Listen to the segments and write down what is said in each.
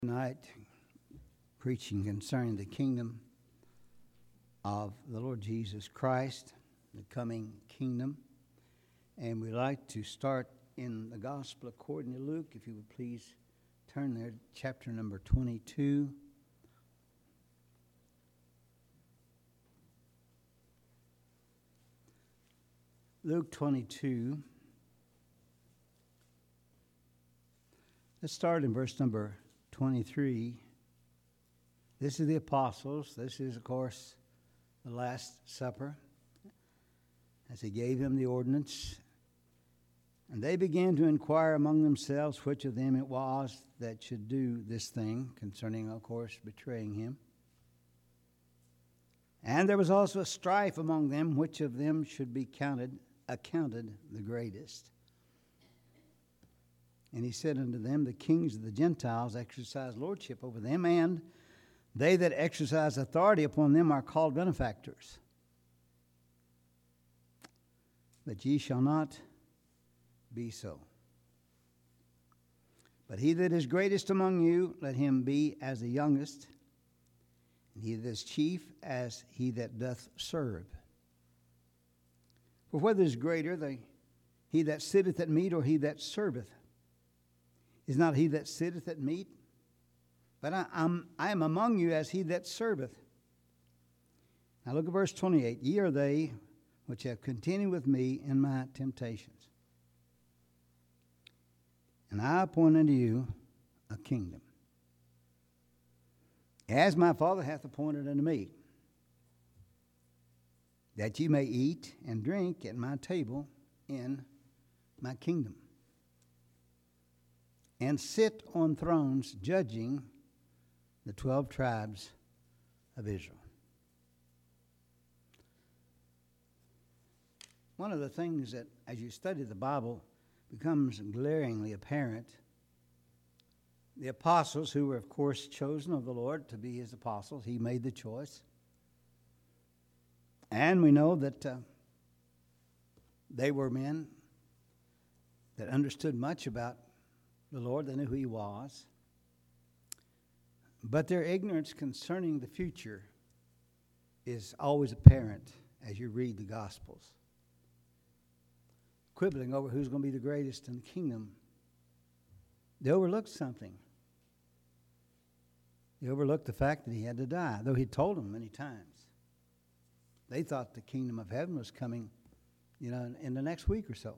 Tonight, preaching concerning the kingdom of the Lord Jesus Christ, the coming kingdom. And we'd like to start in the Gospel according to Luke. If you would please turn there, chapter number 22. Luke 22. Let's start in verse number 23. This is the apostles. This is, of course, the Last Supper, as he gave them the ordinance. And they began to inquire among themselves which of them it was that should do this thing, concerning, of course, betraying him. And there was also a strife among them, which of them should be accounted the greatest. And he said unto them, the kings of the Gentiles exercise lordship over them, and they that exercise authority upon them are called benefactors. But ye shall not be so. But he that is greatest among you, let him be as the youngest, and he that is chief as he that doth serve. For whether is greater, he that sitteth at meat or he that serveth? Is not he that sitteth at meat? But I am among you as he that serveth. Now look at verse 28. Ye are they which have continued with me in my temptations. And I appoint unto you a kingdom, as my Father hath appointed unto me, that ye may eat and drink at my table in my kingdom, and sit on thrones judging the 12 tribes of Israel. One of the things that, as you study the Bible, becomes glaringly apparent, the apostles, who were, of course, chosen of the Lord to be his apostles, he made the choice. And we know that they were men that understood much about the Lord. They knew who he was. But their ignorance concerning the future is always apparent as you read the Gospels. Quibbling over who's going to be the greatest in the kingdom. They overlooked something. They overlooked the fact that he had to die, though he told them many times. They thought the kingdom of heaven was coming, in the next week or so.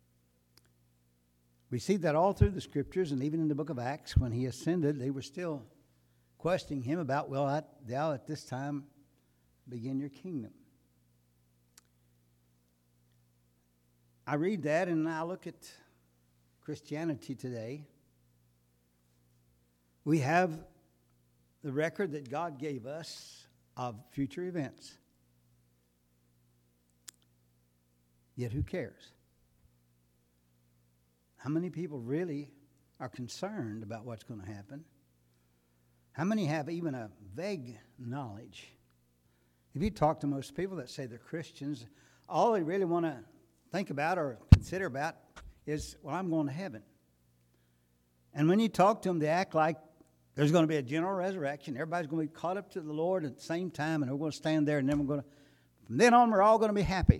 We see that all through the Scriptures, and even in the book of Acts, when he ascended, they were still questioning him about, thou at this time begin your kingdom. I read that, and I look at Christianity today. We have the record that God gave us of future events. Yet who cares? How many people really are concerned about what's going to happen? How many have even a vague knowledge? If you talk to most people that say they're Christians, all they really want to think about or consider about is, I'm going to heaven. And when you talk to them, they act like there's going to be a general resurrection. Everybody's going to be caught up to the Lord at the same time, and we're going to stand there, and then from then on, we're all going to be happy.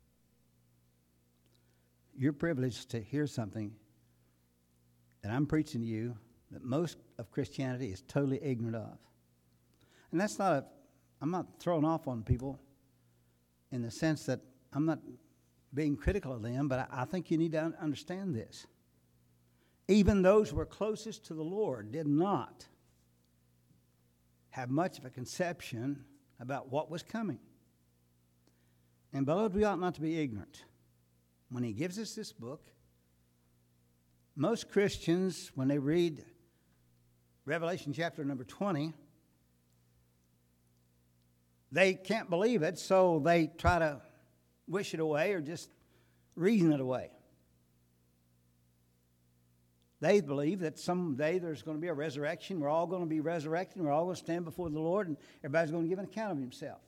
You're privileged to hear something that I'm preaching to you that most of Christianity is totally ignorant of. And that's I'm not throwing off on people in the sense that I'm not being critical of them, but I think you need to understand this. Even those who were closest to the Lord did not have much of a conception about what was coming. And beloved, we ought not to be ignorant. When he gives us this book, most Christians, when they read Revelation chapter number 20, they can't believe it, so they try to wish it away or just reason it away. They believe that someday there's going to be a resurrection. We're all going to be resurrected. We're all going to stand before the Lord, and everybody's going to give an account of himself.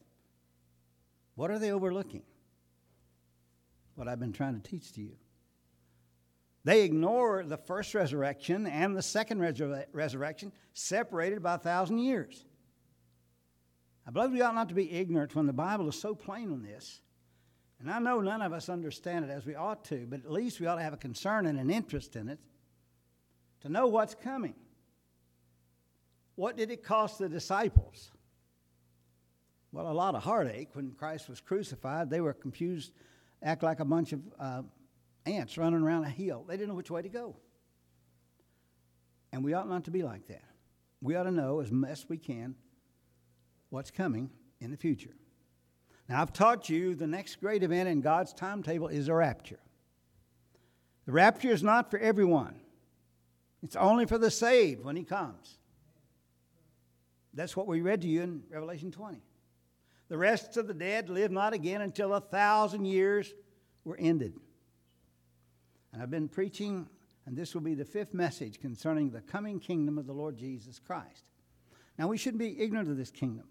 What are they overlooking? What I've been trying to teach to you. They ignore the first resurrection and the second resurrection, separated by 1,000 years. I believe we ought not to be ignorant when the Bible is so plain on this. And I know none of us understand it as we ought to, but at least we ought to have a concern and an interest in it to know what's coming. What did it cost the disciples? Well, a lot of heartache. When Christ was crucified, they were confused, act like a bunch of ants running around a hill. They didn't know which way to go. And we ought not to be like that. We ought to know as best we can what's coming in the future. Now, I've taught you the next great event in God's timetable is the rapture. The rapture is not for everyone. It's only for the saved when he comes. That's what we read to you in Revelation 20. The rest of the dead live not again until 1,000 years were ended. And I've been preaching, and this will be the 5th message concerning the coming kingdom of the Lord Jesus Christ. Now, we shouldn't be ignorant of this kingdom.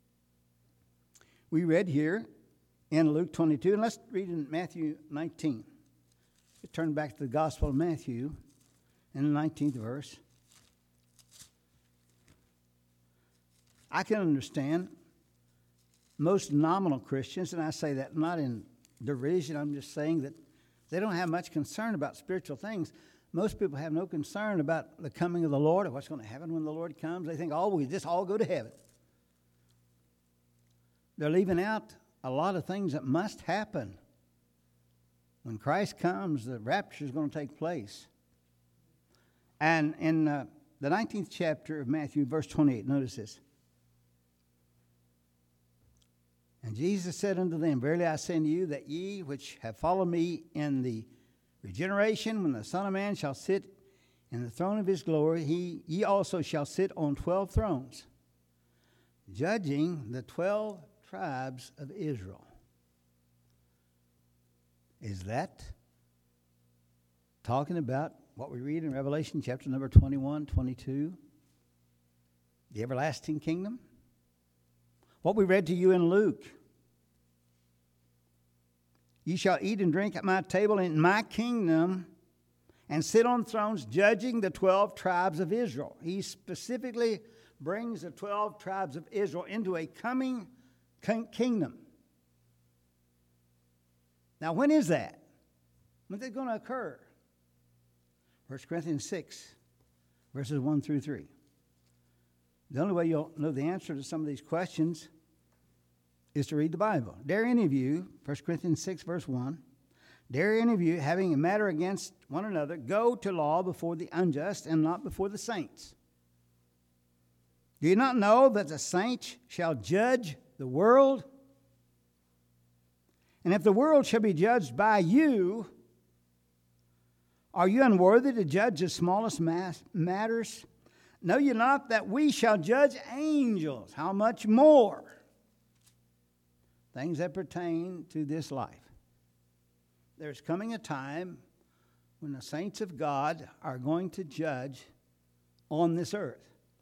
We read here in Luke 22, and let's read in Matthew 19. Turn back to the Gospel of Matthew in the 19th verse. I can understand most nominal Christians, and I say that not in derision, I'm just saying that they don't have much concern about spiritual things. Most people have no concern about the coming of the Lord or what's going to happen when the Lord comes. They think, oh, we just all go to heaven. They're leaving out a lot of things that must happen. When Christ comes, the rapture is going to take place. And in the 19th chapter of Matthew, verse 28, notice this. And Jesus said unto them, Verily I say unto you, that ye which have followed me in the regeneration, when the Son of Man shall sit in the throne of his glory, ye also shall sit on 12 thrones, judging the 12 tribes of Israel. Is that talking about what we read in Revelation chapter number 21, 22? The everlasting kingdom? What we read to you in Luke. Ye shall eat and drink at my table in my kingdom and sit on thrones judging the 12 tribes of Israel. He specifically brings the 12 tribes of Israel into a coming kingdom. Now, when is that? When is it going to occur? 1 Corinthians 6, verses 1 through 3. The only way you'll know the answer to some of these questions is to read the Bible. Dare any of you, 1 Corinthians 6, verse 1, dare any of you, having a matter against one another, go to law before the unjust and not before the saints. Do you not know that the saints shall judge the world? And if the world shall be judged by you, are you unworthy to judge the smallest matters? Know ye not that we shall judge angels? How much more? Things that pertain to this life. There's coming a time when the saints of God are going to judge on this earth.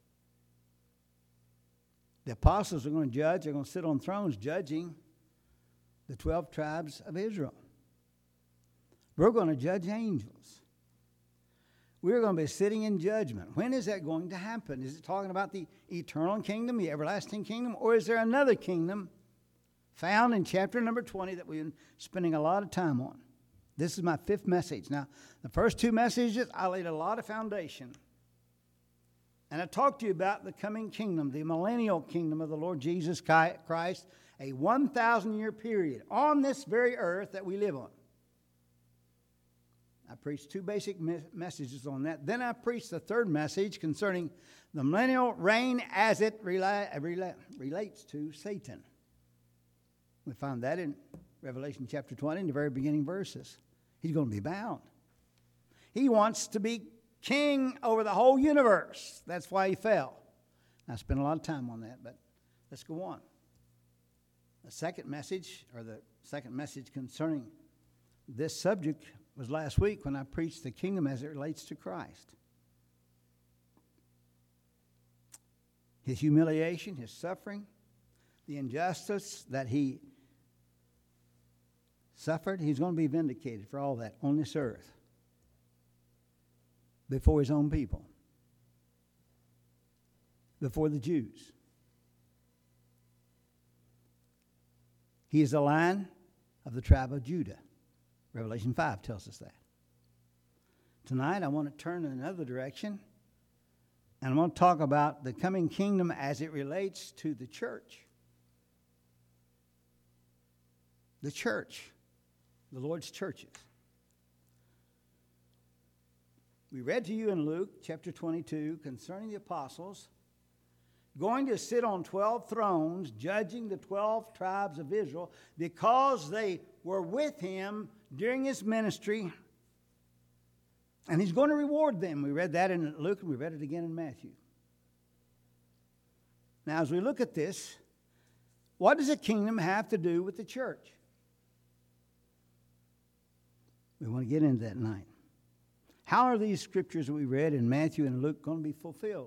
The apostles are going to judge. They're going to sit on thrones judging the 12 tribes of Israel. We're going to judge angels. We're going to be sitting in judgment. When is that going to happen? Is it talking about the eternal kingdom, the everlasting kingdom, or is there another kingdom found in chapter number 20 that we've been spending a lot of time on? This is my 5th message. Now, the first 2 messages, I laid a lot of foundation. And I talked to you about the coming kingdom, the millennial kingdom of the Lord Jesus Christ, a 1,000-year period on this very earth that we live on. I preached 2 basic messages on that. Then I preached the 3rd message concerning the millennial reign as it relates to Satan. We found that in Revelation chapter 20, in the very beginning verses. He's going to be bound. He wants to be king over the whole universe. That's why he fell. I spent a lot of time on that, but let's go on. The second message concerning this subject was last week when I preached the kingdom as it relates to Christ. His humiliation, his suffering, the injustice that he suffered, he's going to be vindicated for all that on this earth. before his own people, before the Jews. He is the Lion of the tribe of Judah. Revelation 5 tells us that. Tonight I want to turn in another direction, and I want to talk about the coming kingdom as it relates to the church. The church, the Lord's churches. We read to you in Luke chapter 22 concerning the apostles going to sit on 12 thrones, judging the 12 tribes of Israel because they were with him during his ministry. And he's going to reward them. We read that in Luke, and we read it again in Matthew. Now, as we look at this, what does the kingdom have to do with the church? We want to get into that tonight. How are these scriptures that we read in Matthew and Luke going to be fulfilled?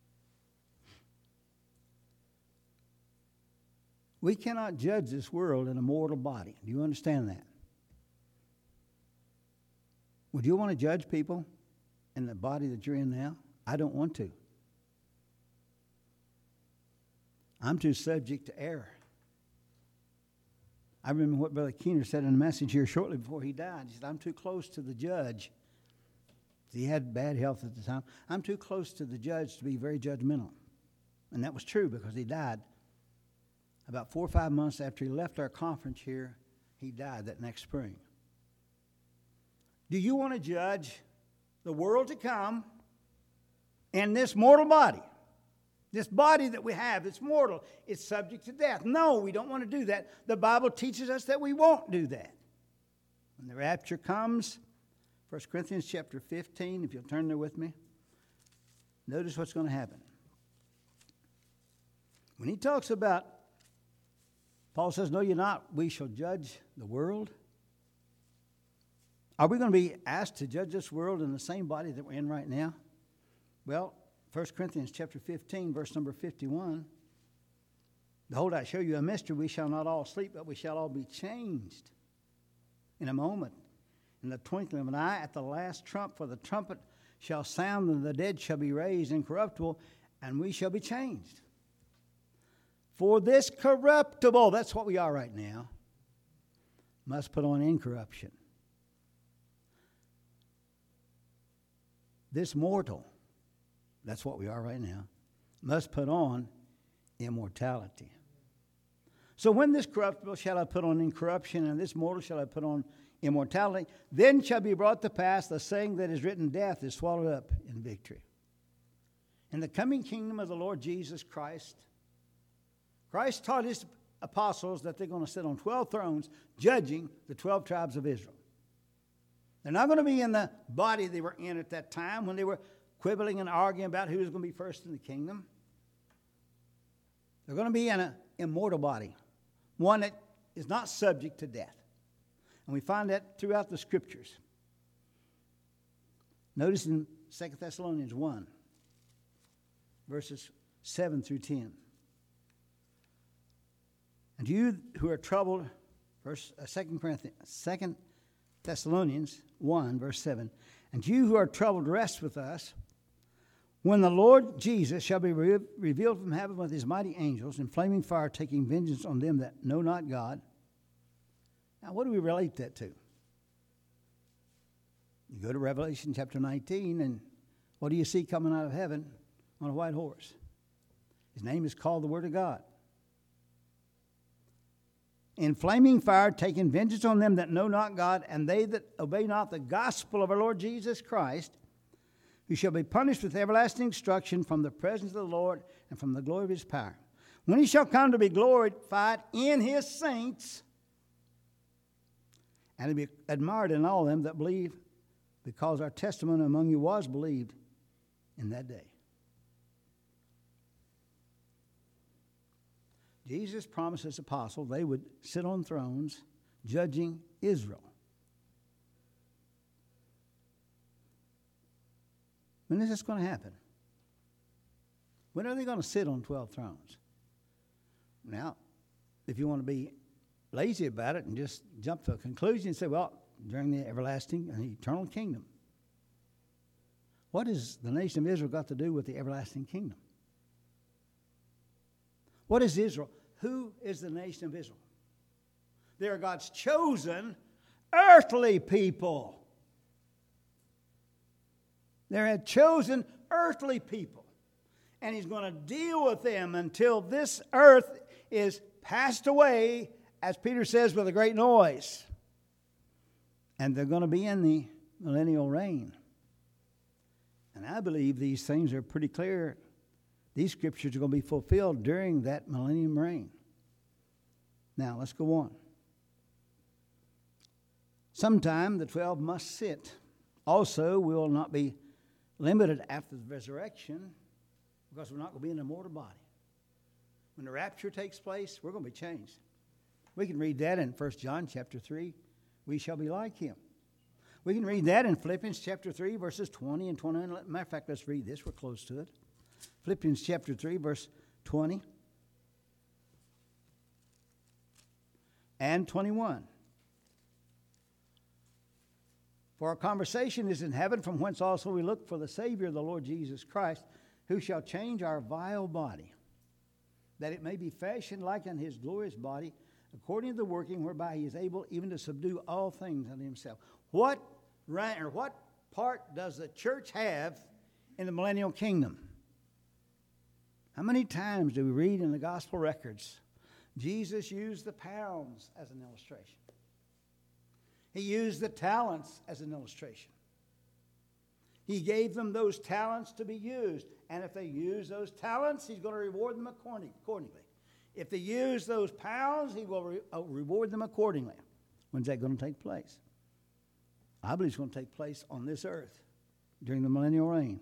We cannot judge this world in a mortal body. Do you understand that? Would you want to judge people in the body that you're in now? I don't want to. I'm too subject to error. I remember what Brother Keener said in a message here shortly before he died. He said, I'm too close to the judge. He had bad health at the time. I'm too close to the judge to be very judgmental. And that was true because he died. About 4 or 5 months after he left our conference here, he died that next spring. Do you want to judge the world to come in this mortal body? This body that we have, it's mortal. It's subject to death. No, we don't want to do that. The Bible teaches us that we won't do that. When the rapture comes, 1 Corinthians chapter 15, if you'll turn there with me, notice what's going to happen. When he talks about, Paul says, no, you're not, we shall judge the world. Are we going to be asked to judge this world in the same body that we're in right now? Well, 1 Corinthians chapter 15, verse number 51. Behold, I show you a mystery. We shall not all sleep, but we shall all be changed in a moment, in the twinkling of an eye, at the last trump. For the trumpet shall sound, and the dead shall be raised incorruptible, and we shall be changed. For this corruptible, that's what we are right now, must put on incorruption. This mortal, that's what we are right now, must put on immortality. So when this corruptible shall I put on incorruption, and this mortal shall I put on immortality, then shall be brought to pass the saying that is written, death is swallowed up in victory. In the coming kingdom of the Lord Jesus Christ, Christ taught his apostles that they're going to sit on 12 thrones judging the 12 tribes of Israel. They're not going to be in the body they were in at that time when they were quibbling and arguing about who was going to be first in the kingdom. They're going to be in an immortal body, one that is not subject to death. And we find that throughout the scriptures. Notice in 2 Thessalonians 1, verses 7 through 10. And you who are troubled, 2 Thessalonians 1, verse 7. And you who are troubled, rest with us when the Lord Jesus shall be revealed from heaven with his mighty angels in flaming fire, taking vengeance on them that know not God. Now, what do we relate that to? You go to Revelation chapter 19, and what do you see coming out of heaven on a white horse? His name is called the Word of God. In flaming fire, taking vengeance on them that know not God, and they that obey not the gospel of our Lord Jesus Christ, who shall be punished with everlasting destruction from the presence of the Lord and from the glory of his power. When he shall come to be glorified in his saints, and to be admired in all them that believe, because our testimony among you was believed in that day. Jesus promised his apostles they would sit on thrones judging Israel. When is this going to happen? When are they going to sit on 12 thrones? Now, if you want to be lazy about it and just jump to a conclusion and say, well, during the everlasting and eternal kingdom. What has the nation of Israel got to do with the everlasting kingdom? What is Israel? Who is the nation of Israel? They are God's chosen earthly people. They're chosen earthly people. And he's going to deal with them until this earth is passed away, as Peter says, with a great noise. And they're going to be in the millennial reign. And I believe these things are pretty clear. These scriptures are going to be fulfilled during that millennium reign. Now, let's go on. Sometime the 12 must sit. Also, we will not be limited after the resurrection, because we're not going to be in a mortal body. When the rapture takes place, we're going to be changed. We can read that in 1 John chapter 3. We shall be like him. We can read that in Philippians chapter 3, verses 20 and 21. Matter of fact, let's read this. We're close to it. Philippians chapter 3, verse 20 and 21. For our conversation is in heaven, from whence also we look for the Savior, the Lord Jesus Christ, who shall change our vile body, that it may be fashioned like unto his glorious body, according to the working whereby he is able even to subdue all things unto himself. What part does the church have in the millennial kingdom? How many times do we read in the gospel records Jesus used the pounds as an illustration? He used the talents as an illustration. He gave them those talents to be used. And if they use those talents, he's going to reward them accordingly. If they use those pounds, he will reward them accordingly. When's that going to take place? I believe it's going to take place on this earth during the millennial reign.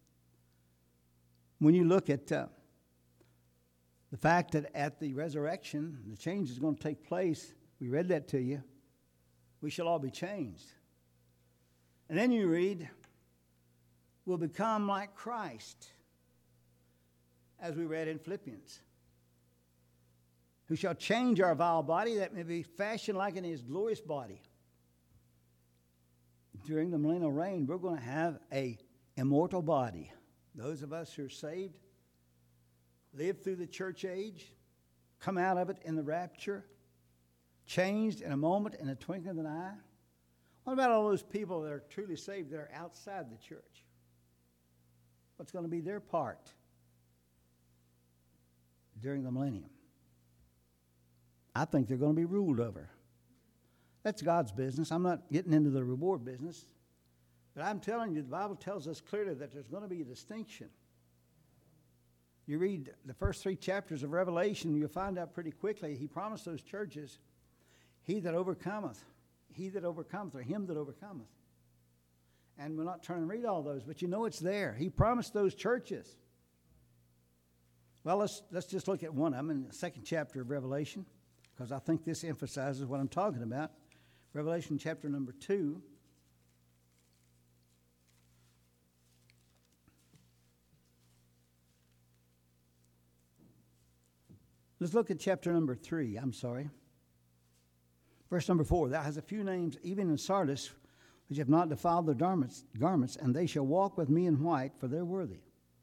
When you look at the fact that at the resurrection, the change is going to take place, we read that to you. We shall all be changed. And then you read, we'll become like Christ, as we read in Philippians, who shall change our vile body that may be fashioned like in his glorious body. During the millennial reign, we're going to have an immortal body. Those of us who are saved, live through the church age, come out of it in the rapture, changed in a moment, in a twinkling of an eye. What about all those people that are truly saved that are outside the church? What's going to be their part during the millennium? I think they're going to be ruled over. That's God's business. I'm not getting into the reward business. But I'm telling you, the Bible tells us clearly that there's going to be a distinction. You read the first 3 chapters of Revelation, you'll find out pretty quickly, he promised those churches, he that overcometh, or him that overcometh. And we're not trying to read all those, but you know it's there. He promised those churches. Well, let's just look at one of them in the 2nd chapter of Revelation, because I think this emphasizes what I'm talking about. Revelation chapter number 2. Let's look at chapter number 3. Verse number 4. Thou hast a few names, even in Sardis, which have not defiled their garments, and they shall walk with me in white, for they're worthy.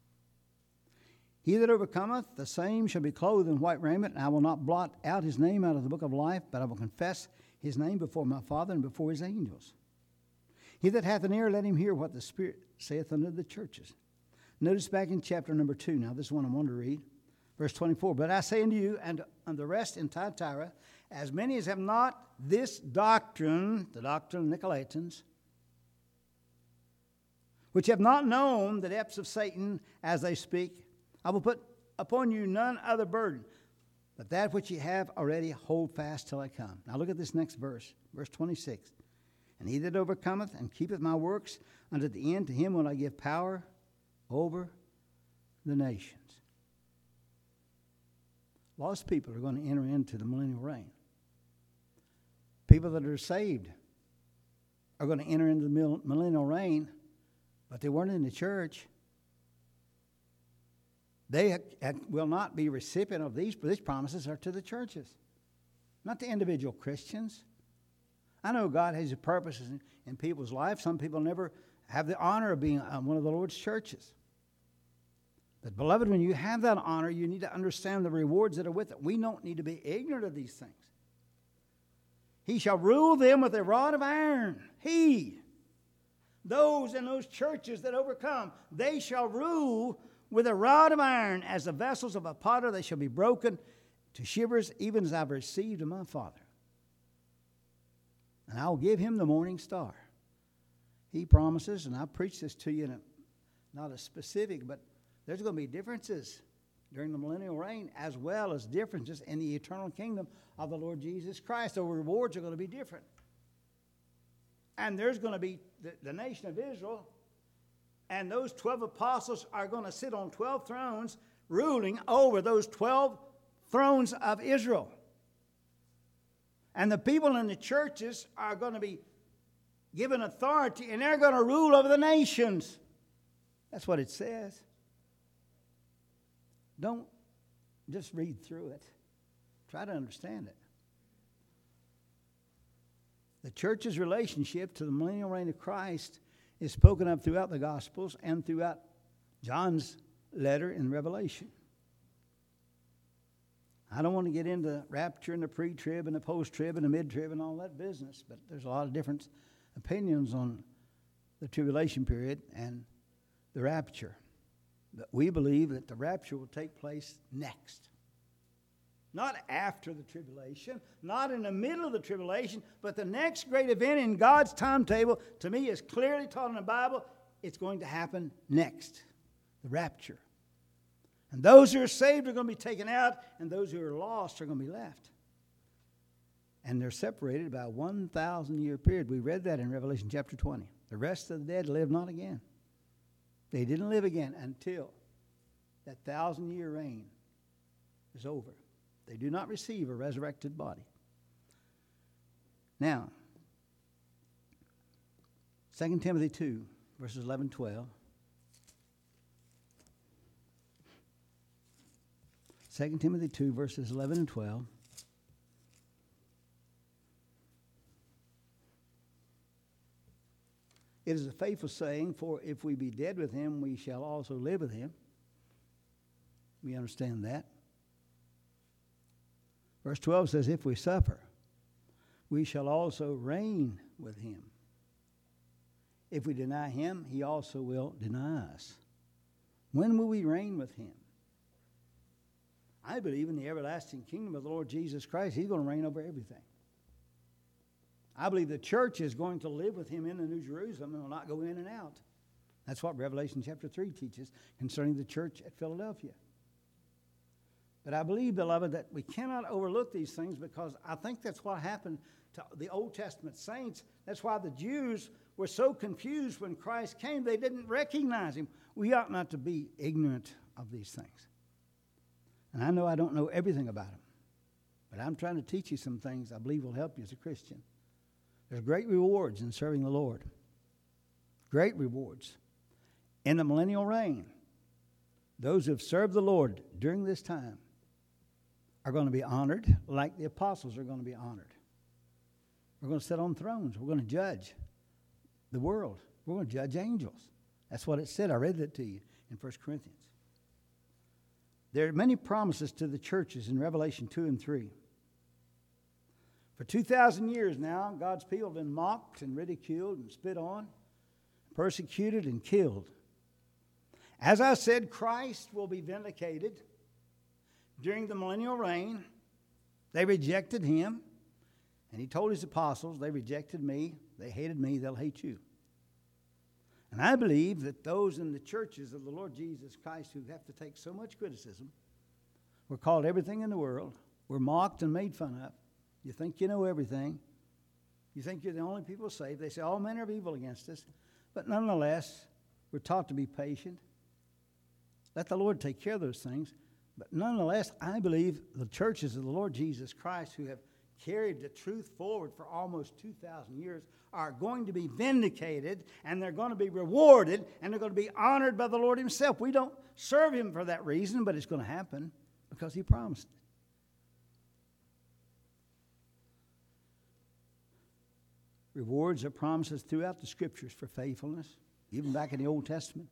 He that overcometh, the same shall be clothed in white raiment, and I will not blot out his name out of the book of life, but I will confess his name before my Father and before his angels. He that hath an ear, let him hear what the Spirit saith unto the churches. Notice back in chapter number 2. Now, this is one I want to read. Verse 24. But I say unto you, and unto the rest in Thyatira, as many as have not this doctrine, the doctrine of Nicolaitans, which have not known the depths of Satan as they speak, I will put upon you none other burden, but that which ye have already hold fast till I come. Now look at this next verse, verse 26. And he that overcometh and keepeth my works unto the end, to him will I give power over the nations. Lost people are going to enter into the millennial reign. People that are saved are going to enter into the millennial reign, but they weren't in the church. They will not be recipient of these promises are to the churches, not to individual Christians. I know God has purposes in people's lives. Some people never have the honor of being one of the Lord's churches. But, beloved, when you have that honor, you need to understand the rewards that are with it. We don't need to be ignorant of these things. He shall rule them with a rod of iron. Those in those churches that overcome, they shall rule with a rod of iron. As the vessels of a potter, they shall be broken to shivers, even as I've received of my Father. And I will give him the morning star. He promises, and I preach this to you in not a specific, but there's going to be differences during the millennial reign, as well as differences in the eternal kingdom of the Lord Jesus Christ. The rewards are going to be different. And there's going to be the nation of Israel, and those 12 apostles are going to sit on 12 thrones, ruling over those 12 thrones of Israel. And the people in the churches are going to be given authority, and they're going to rule over the nations. That's what it says. Don't just read through it. Try to understand it. The church's relationship to the millennial reign of Christ is spoken of throughout the Gospels and throughout John's letter in Revelation. I don't want to get into rapture and the pre-trib and the post-trib and the mid-trib and all that business, but there's a lot of different opinions on the tribulation period and the rapture. But we believe that the rapture will take place next. Not after the tribulation, not in the middle of the tribulation, but the next great event in God's timetable, to me, is clearly taught in the Bible. It's going to happen next, the rapture. And those who are saved are going to be taken out, and those who are lost are going to be left. And they're separated by a 1,000-year period. We read that in Revelation chapter 20. The rest of the dead live not again. They didn't live again until that 1,000-year reign is over. They do not receive a resurrected body. Now, 2 Timothy 2, verses 11 and 12. 2 Timothy 2, verses 11 and 12. It is a faithful saying, for if we be dead with him, we shall also live with him. We understand that. Verse 12 says, if we suffer, we shall also reign with him. If we deny him, he also will deny us. When will we reign with him? I believe in the everlasting kingdom of the Lord Jesus Christ. He's going to reign over everything. I believe the church is going to live with him in the New Jerusalem and will not go in and out. That's what Revelation chapter 3 teaches concerning the church at Philadelphia. But I believe, beloved, that we cannot overlook these things, because I think that's what happened to the Old Testament saints. That's why the Jews were so confused when Christ came. They didn't recognize him. We ought not to be ignorant of these things. And I know I don't know everything about them, but I'm trying to teach you some things I believe will help you as a Christian. There's great rewards in serving the Lord. Great rewards. In the millennial reign, those who have served the Lord during this time are going to be honored like the apostles are going to be honored. We're going to sit on thrones. We're going to judge the world. We're going to judge angels. That's what it said. I read that to you in 1 Corinthians. There are many promises to the churches in Revelation 2 and 3. For 2,000 years now, God's people have been mocked and ridiculed and spit on, persecuted and killed. As I said, Christ will be vindicated during the millennial reign. They rejected him, and he told his apostles, they rejected me, they hated me, they'll hate you. And I believe that those in the churches of the Lord Jesus Christ who have to take so much criticism, we're called everything in the world, we're mocked and made fun of. You think you know everything. You think you're the only people saved. They say all men are evil against us. But nonetheless, we're taught to be patient. Let the Lord take care of those things. But nonetheless, I believe the churches of the Lord Jesus Christ who have carried the truth forward for almost 2,000 years are going to be vindicated, and they're going to be rewarded, and they're going to be honored by the Lord himself. We don't serve him for that reason, but it's going to happen because he promised it. Rewards are promises throughout the Scriptures for faithfulness even back in the Old Testament.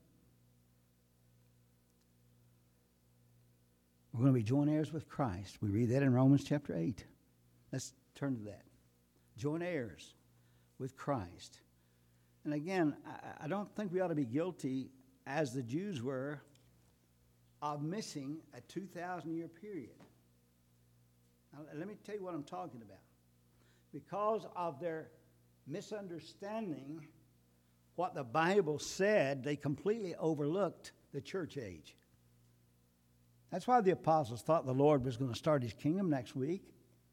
We're going to be joint heirs with Christ. We read that in Romans chapter 8. Let's turn to that. Joint heirs with Christ. And again, I don't think we ought to be guilty, as the Jews were, of missing a 2,000-year period. Now, let me tell you what I'm talking about. Because of their misunderstanding what the Bible said, they completely overlooked the church age. That's why the apostles thought the Lord was going to start his kingdom next week.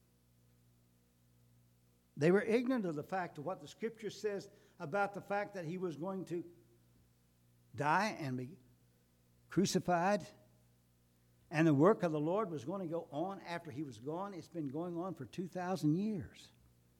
They were ignorant of the fact of what the Scripture says about the fact that he was going to die and be crucified, and the work of the Lord was going to go on after he was gone. It's been going on for 2,000 years.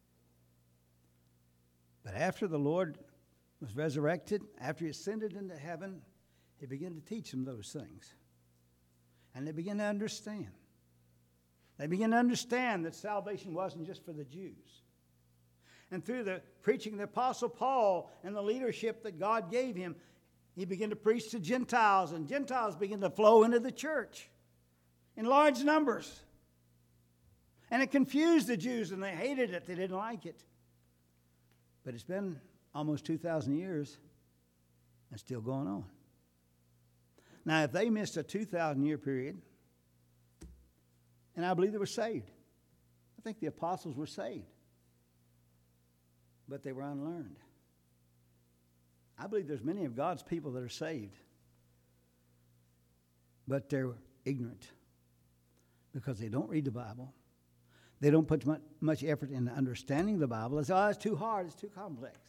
But after the Lord was resurrected, after he ascended into heaven, he began to teach them those things. And they began to understand. They began to understand that salvation wasn't just for the Jews. And through the preaching of the Apostle Paul and the leadership that God gave him, he began to preach to Gentiles, and Gentiles began to flow into the church in large numbers. And it confused the Jews, and they hated it. They didn't like it. But it's been almost 2,000 years and still going on. Now, if they missed a 2,000-year period, and I believe they were saved. I think the apostles were saved. But they were unlearned. I believe there's many of God's people that are saved, but they're ignorant because they don't read the Bible. They don't put much effort into understanding the Bible. They say, oh, it's too hard, it's too complex.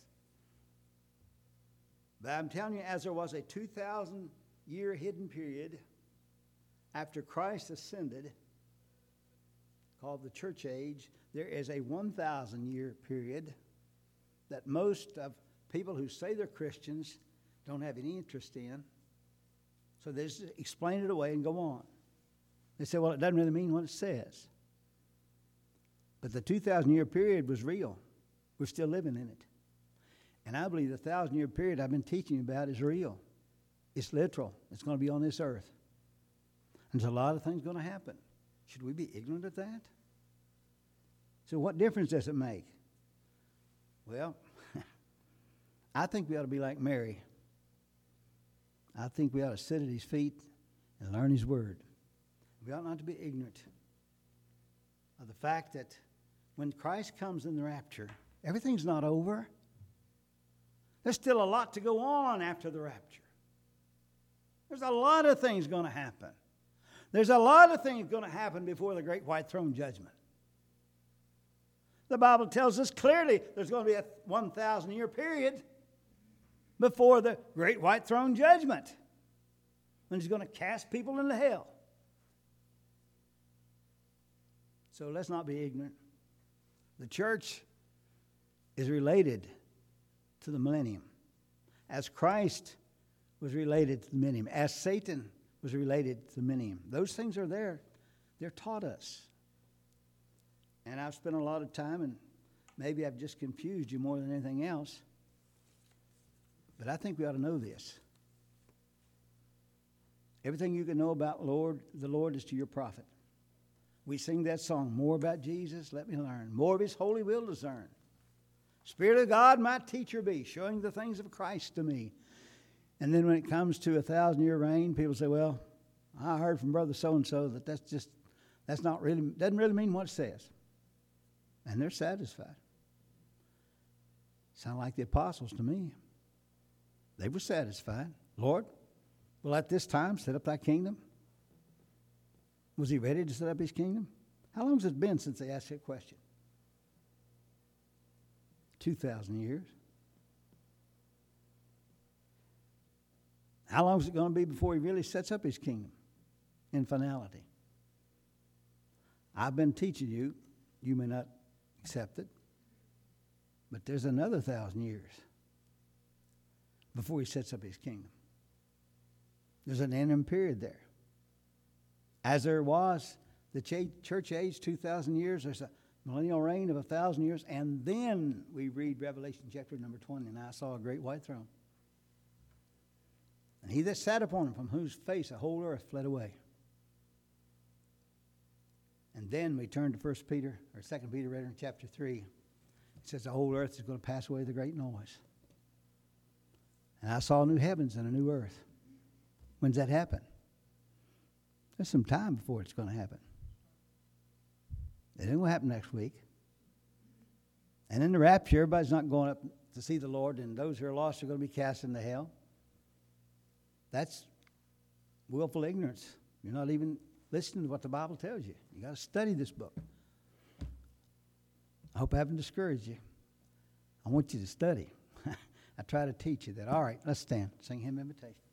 But I'm telling you, as there was a 2,000-year hidden period after Christ ascended, called the church age, there is a 1,000-year period that most of people who say they're Christians don't have any interest in. So they just explain it away and go on. They say, well, it doesn't really mean what it says. But the 2,000-year period was real. We're still living in it. And I believe the 1,000-year period I've been teaching you about is real. It's literal. It's going to be on this earth. And there's a lot of things going to happen. Should we be ignorant of that? So what difference does it make? Well, I think we ought to be like Mary. I think we ought to sit at his feet and learn his word. We ought not to be ignorant of the fact that when Christ comes in the rapture, everything's not over. There's still a lot to go on after the rapture. There's a lot of things going to happen. There's a lot of things going to happen before the great white throne judgment. The Bible tells us clearly there's going to be a 1,000-year period before the great white throne judgment, when he's going to cast people into hell. So let's not be ignorant. The church is related to the millennium, as Christ was related to the millennium, as Satan was related to the millennium. Those things are there. They're taught us. And I've spent a lot of time, and maybe I've just confused you more than anything else, but I think we ought to know this. Everything you can know about the Lord is to your profit. We sing that song, more about Jesus, let me learn. More of his holy will discern. Spirit of God, my teacher be, showing the things of Christ to me. And then when it comes to 1,000-year reign, people say, well, I heard from Brother so-and-so that doesn't really mean what it says. And they're satisfied. Sound like the apostles to me. They were satisfied. Lord, will at this time set up thy kingdom? Was he ready to set up his kingdom? How long has it been since they asked that question? 2,000 years. How long is it going to be before he really sets up his kingdom in finality? I've been teaching you. You may not accept it. But there's another 1,000 years before he sets up his kingdom. There's an interim period there. As there was the church age, 2,000 years, there's a millennial reign of 1,000 years, and then we read Revelation chapter number 20, and I saw a great white throne. And he that sat upon him, from whose face the whole earth fled away. And then we turn to 1 Peter, or 2 Peter, rather, in chapter 3. It says the whole earth is going to pass away with a great noise. And I saw new heavens and a new earth. When's that happen? There's some time before it's going to happen. It ain't going to happen next week. And in the rapture, everybody's not going up to see the Lord, and those who are lost are going to be cast into hell. That's willful ignorance. You're not even listening to what the Bible tells you. You got to study this book. I hope I haven't discouraged you. I want you to study. I try to teach you that. All right, let's stand. Sing hymn invitation.